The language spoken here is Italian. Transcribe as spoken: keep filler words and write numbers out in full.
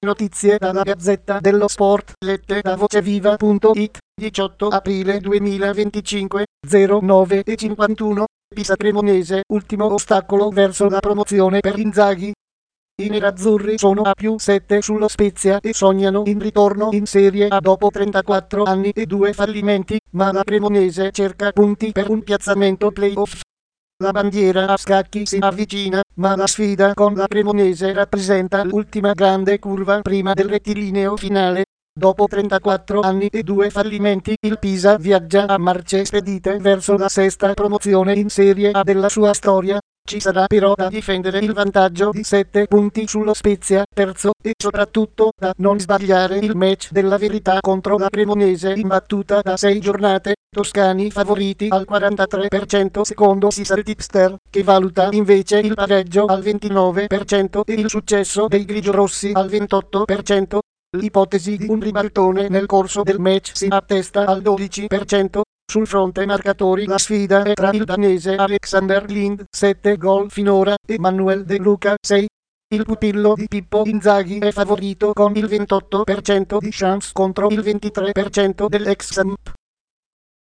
Notizie dalla Gazzetta dello Sport, lette da voceviva punto it, diciotto aprile duemilaventicinque, zero nove e cinquantuno, Pisa Cremonese, ultimo ostacolo verso la promozione per Inzaghi. I nerazzurri sono a più sette sullo Spezia e sognano in ritorno in Serie A dopo trentaquattro anni e due fallimenti, ma la Cremonese cerca punti per un piazzamento play-off. La bandiera a scacchi si avvicina, ma la sfida con la Cremonese rappresenta l'ultima grande curva prima del rettilineo finale. Dopo trentaquattro anni e due fallimenti, il Pisa viaggia a marce spedite verso la sesta promozione in Serie A della sua storia. Ci sarà però da difendere il vantaggio di sette punti sullo Spezia, terzo, e soprattutto da non sbagliare il match della verità contro la Cremonese imbattuta da sei giornate. Toscani favoriti al quarantatré per cento secondo Sisal Tipster, che valuta invece il pareggio al ventinove per cento e il successo dei grigiorossi al ventotto per cento. L'ipotesi di un ribaltone nel corso del match si attesta al dodici per cento. Sul fronte marcatori la sfida è tra il danese Alexander Lind, sette gol finora, e Manuel De Luca, sei. Il pupillo di Pippo Inzaghi è favorito con il ventotto per cento di chance contro il ventitré per cento dell'ex Samp.